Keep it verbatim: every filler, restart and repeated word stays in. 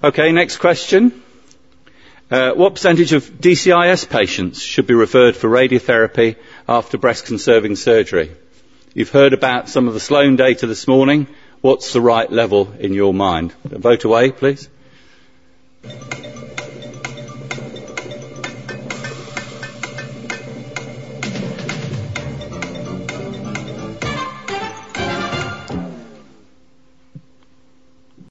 Okay, next question. Uh, what percentage of D C I S patients should be referred for radiotherapy after breast-conserving surgery? You've heard about some of the Sloan data this morning. What's the right level in your mind? Vote away, please.